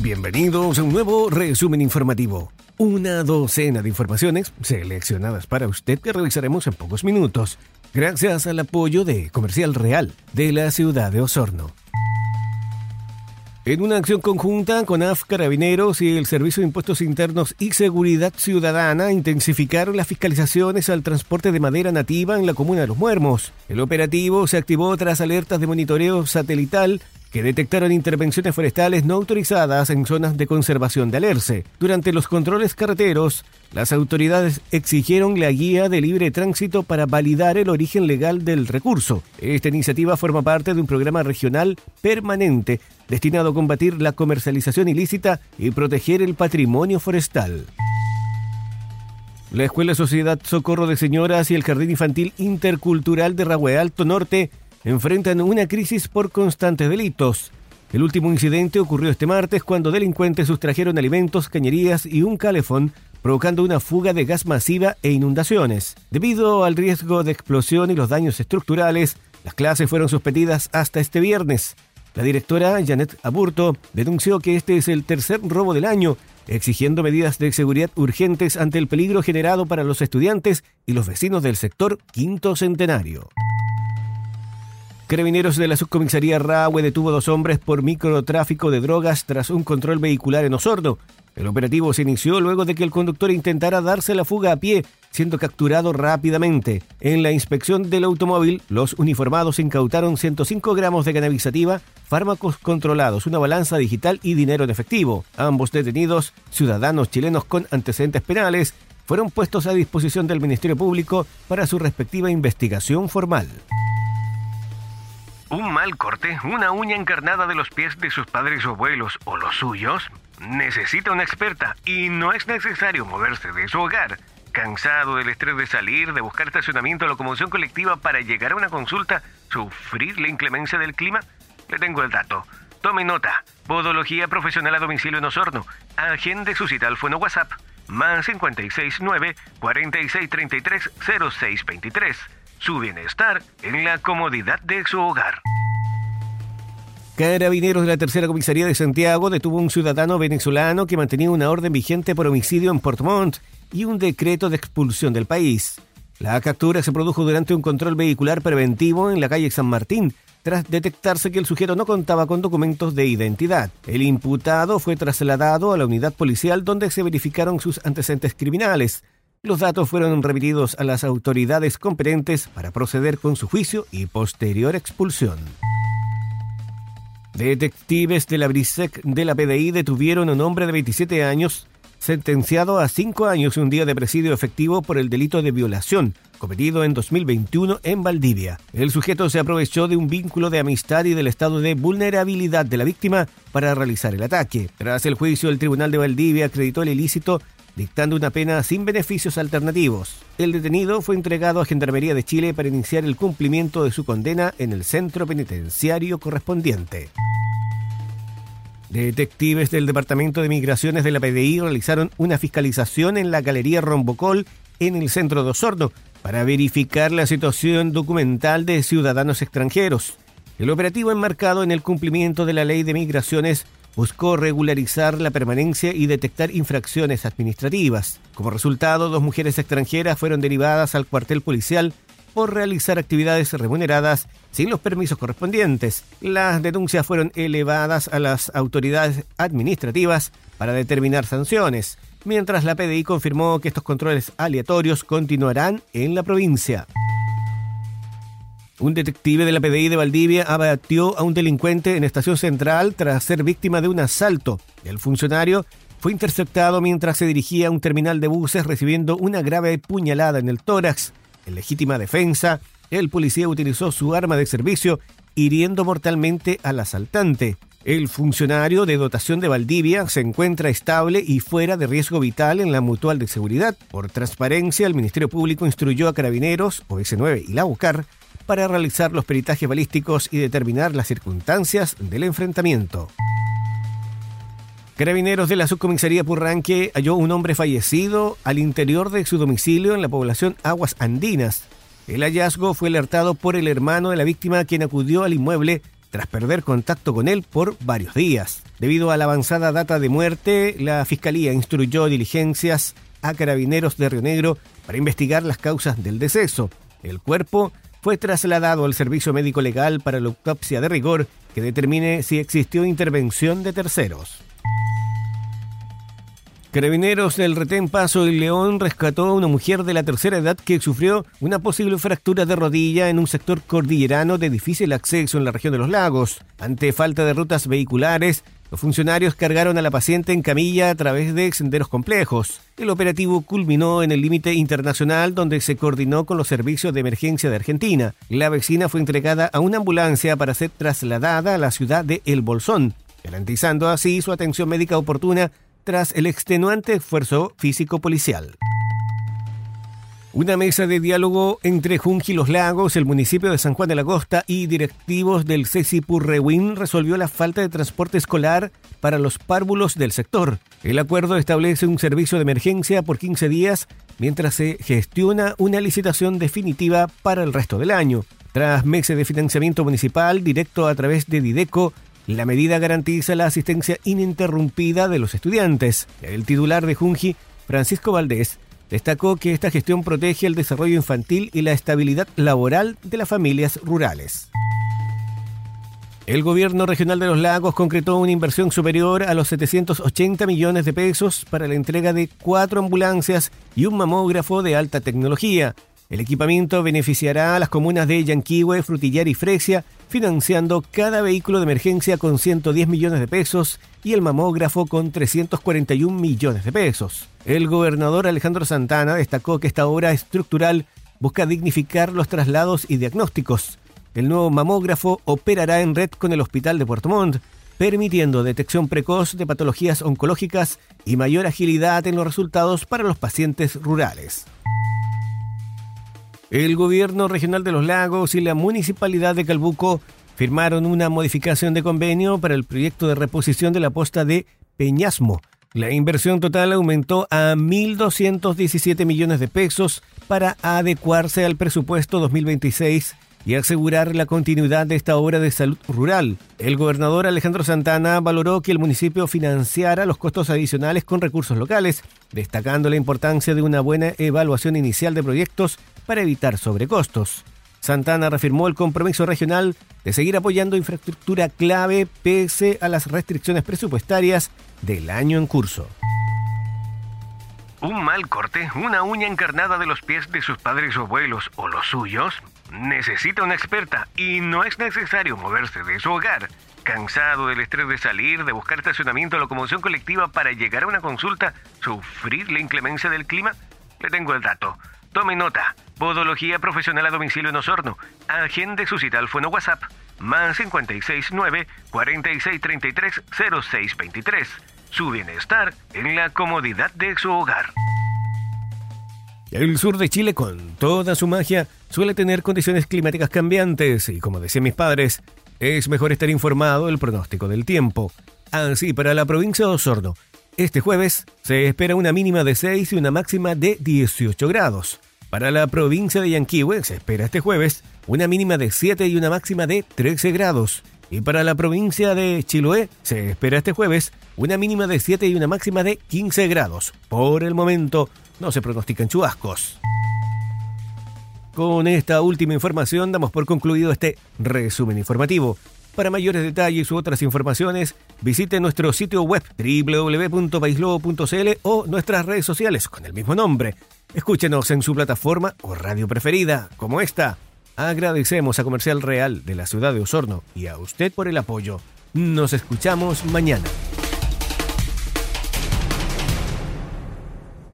Bienvenidos a un nuevo resumen informativo. Una docena de informaciones seleccionadas para usted que revisaremos en pocos minutos, gracias al apoyo de Comercial Real de la ciudad de Osorno. En una acción conjunta, CONAF, Carabineros y el Servicio de Impuestos Internos y Seguridad Ciudadana intensificaron las fiscalizaciones al transporte de madera nativa en la comuna de Los Muermos. El operativo se activó tras alertas de monitoreo satelital que detectaron intervenciones forestales no autorizadas en zonas de conservación de Alerce. Durante los controles carreteros, las autoridades exigieron la guía de libre tránsito para validar el origen legal del recurso. Esta iniciativa forma parte de un programa regional permanente destinado a combatir la comercialización ilícita y proteger el patrimonio forestal. La Escuela Sociedad Socorro de Señoras y el Jardín Infantil Intercultural de Rahue Alto Norte enfrentan una crisis por constantes delitos. El último incidente ocurrió este martes cuando delincuentes sustrajeron alimentos, cañerías y un calefón, provocando una fuga de gas masiva e inundaciones. Debido al riesgo de explosión y los daños estructurales, las clases fueron suspendidas hasta este viernes. La directora Janet Aburto denunció que este es el tercer robo del año, exigiendo medidas de seguridad urgentes ante el peligro generado para los estudiantes y los vecinos del sector Quinto Centenario. Carabineros de la subcomisaría Rahue detuvo a 2 hombres por microtráfico de drogas tras un control vehicular en Osorno. El operativo se inició luego de que el conductor intentara darse la fuga a pie, siendo capturado rápidamente. En la inspección del automóvil, los uniformados incautaron 105 gramos de cannabis sativa, fármacos controlados, una balanza digital y dinero en efectivo. Ambos detenidos, ciudadanos chilenos con antecedentes penales, fueron puestos a disposición del Ministerio Público para su respectiva investigación formal. ¿Un mal corte? ¿Una uña encarnada de los pies de sus padres o abuelos o los suyos? Necesita una experta y no es necesario moverse de su hogar. ¿Cansado del estrés de salir, de buscar estacionamiento o locomoción colectiva para llegar a una consulta, sufrir la inclemencia del clima? Le tengo el dato. Tome nota. Podología profesional a domicilio en Osorno. Agende su cita al fono WhatsApp. Más 569 4633 0623. Su bienestar en la comodidad de su hogar. Carabineros de la Tercera Comisaría de Santiago detuvo a un ciudadano venezolano que mantenía una orden vigente por homicidio en Puerto Montt y un decreto de expulsión del país. La captura se produjo durante un control vehicular preventivo en la calle San Martín, tras detectarse que el sujeto no contaba con documentos de identidad. El imputado fue trasladado a la unidad policial donde se verificaron sus antecedentes criminales. Los datos fueron remitidos a las autoridades competentes para proceder con su juicio y posterior expulsión. Detectives de la BRISEC de la PDI detuvieron a un hombre de 27 años, sentenciado a 5 años y un día de presidio efectivo por el delito de violación, cometido en 2021 en Valdivia. El sujeto se aprovechó de un vínculo de amistad y del estado de vulnerabilidad de la víctima para realizar el ataque. Tras el juicio, el Tribunal de Valdivia acreditó el ilícito, dictando una pena sin beneficios alternativos. El detenido fue entregado a Gendarmería de Chile para iniciar el cumplimiento de su condena en el centro penitenciario correspondiente. Detectives del Departamento de Migraciones de la PDI realizaron una fiscalización en la Galería Rombocol en el centro de Osorno para verificar la situación documental de ciudadanos extranjeros. El operativo, enmarcado en el cumplimiento de la Ley de Migraciones, buscó regularizar la permanencia y detectar infracciones administrativas. Como resultado, 2 mujeres extranjeras fueron derivadas al cuartel policial por realizar actividades remuneradas sin los permisos correspondientes. Las denuncias fueron elevadas a las autoridades administrativas para determinar sanciones, mientras la PDI confirmó que estos controles aleatorios continuarán en la provincia. Un detective de la PDI de Valdivia abatió a un delincuente en Estación Central tras ser víctima de un asalto. El funcionario fue interceptado mientras se dirigía a un terminal de buses recibiendo una grave puñalada en el tórax. En legítima defensa, el policía utilizó su arma de servicio, hiriendo mortalmente al asaltante. El funcionario de dotación de Valdivia se encuentra estable y fuera de riesgo vital en la mutual de seguridad. Por transparencia, el Ministerio Público instruyó a Carabineros, OS9 y la UCAR para realizar los peritajes balísticos y determinar las circunstancias del enfrentamiento. Carabineros de la subcomisaría Purranque halló un hombre fallecido al interior de su domicilio en la población Aguas Andinas. El hallazgo fue alertado por el hermano de la víctima, quien acudió al inmueble tras perder contacto con él por varios días. Debido a la avanzada data de muerte, la Fiscalía instruyó diligencias a Carabineros de Río Negro para investigar las causas del deceso. El cuerpo fue trasladado al Servicio Médico Legal para la autopsia de rigor que determine si existió intervención de terceros. Carabineros del Retén Paso y León rescató a una mujer de la tercera edad que sufrió una posible fractura de rodilla en un sector cordillerano de difícil acceso en la región de Los Lagos. Ante falta de rutas vehiculares, los funcionarios cargaron a la paciente en camilla a través de senderos complejos. El operativo culminó en el límite internacional donde se coordinó con los servicios de emergencia de Argentina. La vecina fue entregada a una ambulancia para ser trasladada a la ciudad de El Bolsón, garantizando así su atención médica oportuna tras el extenuante esfuerzo físico-policial. Una mesa de diálogo entre Junji Los Lagos, el municipio de San Juan de la Costa y directivos del CESI Purrehuen resolvió la falta de transporte escolar para los párvulos del sector. El acuerdo establece un servicio de emergencia por 15 días mientras se gestiona una licitación definitiva para el resto del año. Tras meses de financiamiento municipal directo a través de Dideco, la medida garantiza la asistencia ininterrumpida de los estudiantes. El titular de Junji, Francisco Valdés, destacó que esta gestión protege el desarrollo infantil y la estabilidad laboral de las familias rurales. El gobierno regional de Los Lagos concretó una inversión superior a los 780 millones de pesos para la entrega de 4 ambulancias y un mamógrafo de alta tecnología. El equipamiento beneficiará a las comunas de Yanquihue, Frutillar y Fresia, financiando cada vehículo de emergencia con 110 millones de pesos y el mamógrafo con 341 millones de pesos. El gobernador Alejandro Santana destacó que esta obra estructural busca dignificar los traslados y diagnósticos. El nuevo mamógrafo operará en red con el Hospital de Puerto Montt, permitiendo detección precoz de patologías oncológicas y mayor agilidad en los resultados para los pacientes rurales. El gobierno regional de Los Lagos y la municipalidad de Calbuco firmaron una modificación de convenio para el proyecto de reposición de la posta de Peñasmo. La inversión total aumentó a 1.217 millones de pesos para adecuarse al presupuesto 2026 y asegurar la continuidad de esta obra de salud rural. El gobernador Alejandro Santana valoró que el municipio financiara los costos adicionales con recursos locales, destacando la importancia de una buena evaluación inicial de proyectos para evitar sobrecostos. Santana reafirmó el compromiso regional de seguir apoyando infraestructura clave pese a las restricciones presupuestarias del año en curso. ¿Un mal corte, una uña encarnada de los pies de sus padres o abuelos o los suyos? Necesita una experta y no es necesario moverse de su hogar. ¿Cansado del estrés de salir, de buscar estacionamiento o locomoción colectiva para llegar a una consulta, sufrir la inclemencia del clima? Le tengo el dato. Tome nota. Podología profesional a domicilio en Osorno. Agende su cita al fono WhatsApp más 569-4633-0623. Su bienestar en la comodidad de su hogar. El sur de Chile, con toda su magia, suele tener condiciones climáticas cambiantes y, como decían mis padres, es mejor estar informado del pronóstico del tiempo. Así, para la provincia de Osorno, este jueves se espera una mínima de 6 y una máxima de 18 grados. Para la provincia de Yanquihue se espera este jueves una mínima de 7 y una máxima de 13 grados. Y para la provincia de Chiloé se espera este jueves una mínima de 7 y una máxima de 15 grados. Por el momento no se pronostican chubascos. Con esta última información damos por concluido este resumen informativo. Para mayores detalles u otras informaciones, visite nuestro sitio web www.paislobo.cl o nuestras redes sociales con el mismo nombre. Escúchenos en su plataforma o radio preferida, como esta. Agradecemos a Comercial Real de la ciudad de Osorno y a usted por el apoyo. Nos escuchamos mañana.